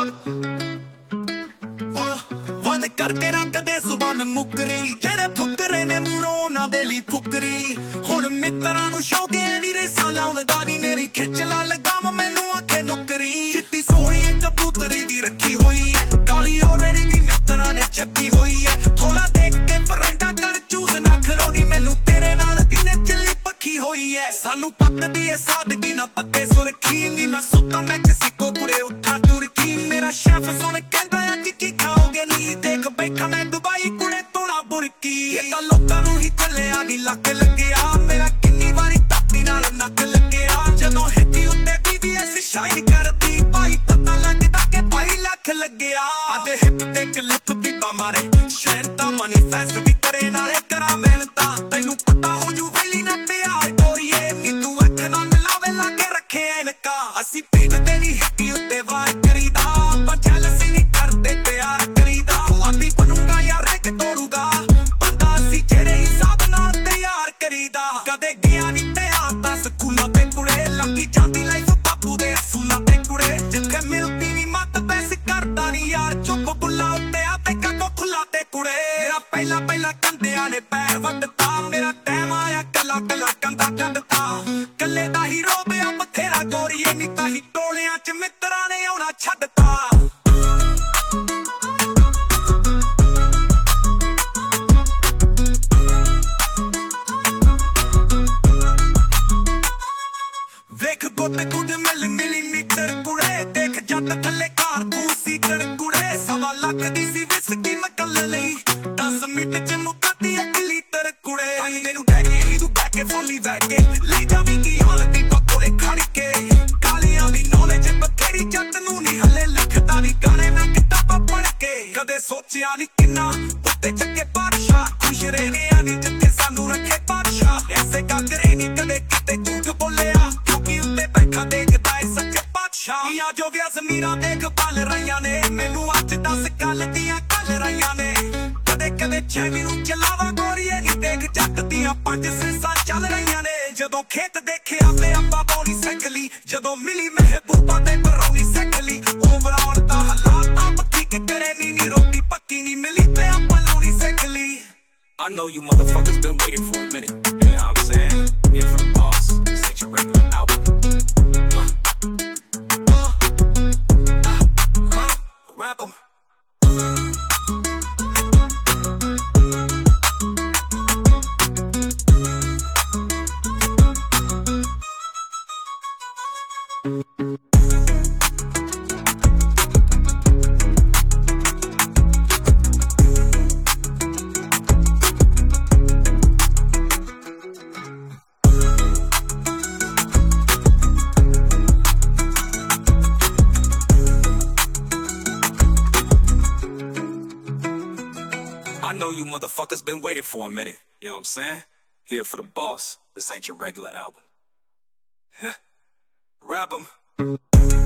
ਬੰਦ ਕਰਕੇ ਰੱਖਦੇ ਜ਼ੁਬਾਨ ਮੁਕਰੀ, ਜਿਹੜੇ ਫੁਕਰੇ ਨੇ ਮੂੰਹੋਂ ਉਹਨਾਂ ਦੇ ਲਈ ਫੁਕਰੀ। ਹੁਣ ਮਿੱਤਰਾਂ ਨੂੰ ਸ਼ੌਕ ਐ ਨੀ ਰੇਸਾਂ ਲਾਉਂਦਾ ਨੀ, ਮੇਰੀ ਖਿੱਚ ਲਾ ਲਗਾਮ ਮੈਨੂੰ ਆਖੇ ਨੁਕਰੀ। ਚਿੱਟੀ ਸੋਹਣੀ ਕਬੂਤਰੀ ਦੀ ਰੱਖੀ ਹੋਈ ਐ, ਕਾਲੀ ਔਰੜੀ ਦੀ ਮਿੱਤਰਾਂ ਨੇ ਚੱਕੀ ਹੋਈ ਐ। ਥੋੜਾ ਦੇਖ ਕੇ ਫਰੈਂਡਾ ਕਰ ਚੂਸ ਨਾ ਖਲੋਣੀ, ਮੈਨੂੰ ਤੇਰੇ ਨਾਲ ਕਿਨੇ ਚੱਲੀ ਪੱਖੀ ਹੋਈ ਐ। ਸਾਨੂੰ ਪੱਕਦੀ ਐ ਸਾਦਗੀ ਨਾ ਪੱਕੇ ਸੁਰਖੀ, ਨੀ ਨਾ ਸੁੱਤਾ ਮੈਂ ਕਿਸੇ ਕੋ ਪੁਰੇ ਉੱਠਾ ਤੁਰਕੀ। ਮੇਰਾ ਸ਼ੈਫ ਸੁਣ ਕਹਿੰਦਾ ਅੱਜ ਕੀ ਖਾਓਗੇ ਨੀ, ਦੇਖ ਬੈਠਾ ਮੈਂ ਦੁਬਈ ਕੁੜੇ ਤੋੜਾ ਬੁਰਕੀ। ਇਹ ਤਾਂ ਲੋਕਾਂ ਨੂੰ ਹੀ ਚੱਲਿਆ ਨੀ ਲੱਕ ਲੱਗਿਆ, ਮੇਰਾ ਕਿੰਨੀ ਵਾਰੀ ਤਾਤੀ ਨਾਲ ਨੱਕ ਲੱਗਿਆ। ਜਦੋਂ ਹਿੱਟੀ ਉੱਤੇ BBS ਸ਼ਾਈਨ ਕਰਦੀ, ਭਾਈ ਪਤਾ ਲੱਗਦਾ ਕਿ ਭਾਈ ਲੱਖ ਲੱਗਿਆ। ਆਦੇ ਹਿੱਪ ਤੇ ਕਲਿੱਪ ਪੀਪਾ ਮਾਰੇ, ਸ਼ਹਿਰ ਦਾ ਮੈਨੀਫੈਸਟ ਵੀ ਕਰੇ ਨਾਲੇ ਕਰਾਂ ਮਿਹਨਤਾਂ। ਤੈਨੂੰ ਪਤਾ ਹੋ ਜੂ ਵੇਲੀ ਨਾ ਪਿਆਰ ਗੋਰੀਏ, ਨੀ ਤੂੰ ਅੱਖ ਨਾ ਮਿਲਾਵੇ ਲਾ ਕੇ ਰੱਖੇ ਐਨਕਾਂ। ਅਸੀਂ ਪੀਠ ਤੇ ਨੀ ਹਿੱਟੀ ਉੱਤੇ ਵਾਰ ਕਰੀਦਾ, ਆਪਾਂ ਜੈਲਸੀ ਨੀ ਕਰਦੇ ਪਿਆਰ ਕਰੀਦਾ। ਆਂਦੀ ਬਣੂਗਾ ਯਾਰ ਇੱਕ ਤੋੜੂਗਾ ਬੰਦਾ, ਅਸੀਂ ਜਿਹੜੇ ਹਿਸਾਬ ਨਾਲ ਤਿਆਰ ਕਰੀਦਾ। ਕਦੇ ਗਿਆ ਨੀ ਤਿਆਰ ਤਾਂ ਸਕੂਲਾਂ ਤੇ ਕੁੜੇ, ਲੰਗੀ ਜਾਂਦੀ ਲਾਈਫ ਬਾਪੂ ਦੇ ਅਸੂਲਾਂ ਤੇ ਕੁੜੇ। ਜਿੱਥੇ ਮਿਲਦੀ ਨੀ ਮੱਤ ਪੈਸੇ ਕਰਦਾ ਨੀ ਯਾਰ, ਚੁੱਪ ਬੁੱਲਾ ਉੱਤੇ ਆ ਤੇ ਕੱਟੋ ਖੁੱਲਾ ਤੇ ਕੁੜੇ। ਮੇਰਾ ਪਹਿਲਾ ਕੰਦਿਆਂ ਨੇ ਪੈਰ ਵੱਢਤਾ, ਮੇਰਾ ਟਾਈਮ ਆਇਆ ਕੱਲਾ ਕੰਦਾ ਕੱਢਤਾ। ਕੱਲੇ ਦਾ ਹੀ ਰੋਬਿਆ ਬਥੇਰਾ ਗੋਰੀਏ, ਨੀ ਤਾਂ ਹੀ ਟੋਲਿਆਂ ਚ ਮਿੱਤਰਾਂ ਨੇ ਆਉਣਾ ਛੱਡਤਾ। ਵੇਖ ਗੋਤੇ ਕੁਝ ਮਿਲੀਮੀਟਰ ਕੁੜੇ, ਦੇਖ ਜੱਟ ਥੱਲੇ ਕਾਰ ਕੂਸੀ ਕਰ ਕੁੜੇ। ਸਵਾ ਲੱਖ ਦੀ ਸੀ ਵਿਸਕੀ ਮਕੱਲ ਲਈ, 10 ਮਿੰਟ ਚ ਮੁੱਕਦੀ 1 ਲੀਟਰ ਕੁੜੇ। ਮੈਨੂੰ ਡੈਗੀ ਹੀ ਤੂੰ ਬੈ ਕੇ ਫੋਲੀ ਬੈ ਕੇ ਲੈ ਜਾਵੀਂ ਕੀ ਹਾਲਤੀ ਪਕੋੜੇ ਖੜ ਕੇ। ਕਾਲੀਆਂ ਦੀ ਨੌਲੇਜ ਬਥੇਰੀ ਜੱਟ ਨੂੰ ਨੀ ਹਲੇ ਲਿਖਦਾ ਨੀ ਗਾਣੇ ਮੈਂ ਕਿਤਾਬਾਂ ਪੜ੍ਹ ਕੇ। ਕਦੇ ਸੋਚਿਆ ਨੀ ਕਿੰਨਾ ਉੱਤੇ ਚੱਕੇ ਬਾਦਸ਼ਾਹ, ਖੁਸ਼ ਰਹਿਣੇ ਆ ਨੀ ਜਿੱਥੇ ਸਾਨੂੰ ਰੱਖੇ ਬਾਦਸ਼ਾਹ। ਐਸੇ ਕਾਕਰੇ ਨੀ ਕਦੇ ਕਿਤੇ ਝੂਠ ਬੋਲਿਆ, ਕਿਉਂਕਿ ਉੱਤੇ ਬੈਠਾ ਦੇਖਦਾ ਏ ਸੱਚੇ ਬਾਦਸ਼ਾਹ। ਆ ਜੋ ਵਿਆਹ ਜ਼ਮੀਰਾਂ ਦੇਖ ਪਲ ਰਹੀਆਂ ਨੇ, ਮੈਨੂੰ ਅੱਜ ਦੱਸ ਕੱਲ ਦੀਆਂ ਕੱਲ ਰਹੀਆਂ ਨੇ। ਕਦੇ ਛੇਵੀਂ ਨੂੰ ਚਲਾਵਾ ਗੋਰੀਏ ਨੀ, ਦੇਖ ਜੱਟ ਦੀਆਂ 5 ਸੈਂਸਾਂ ਚੱਲ ਰਹੀਆਂ ਨੇ। ਜਦੋਂ ਖੇਤ ਦੇਖਿਆ ਤੇ ਆਪਾਂ ਬੌਲੀ ਸੈਕਲੀ, ਜਦੋਂ ਮਿਲੀ ਮਹਿਬੂਬਾ ਤੇ ਬਰੌਨੀ ਸੈਕਲੀ। ਓਵਰਆਲ ਦਾ ਹਾਲਾਤ ਪੱਕੀ ਕਿ ਕਰੇ ਨੀ ਰੋਟੀ ਪੱਕੀ ਨੀ ਮਿਲੀ ਤੇ ਆਪਾਂ ਲਾਉਣੀ ਸੈਕਲੀ। I know you motherfuckers been waiting for a minute, you know what I'm saying? Yeah, for the boss, this ain't your regular album. Rap 'em. I know you motherfuckers been waiting for a minute, you know what I'm saying? Here for the boss, this ain't your regular album. Rap 'em.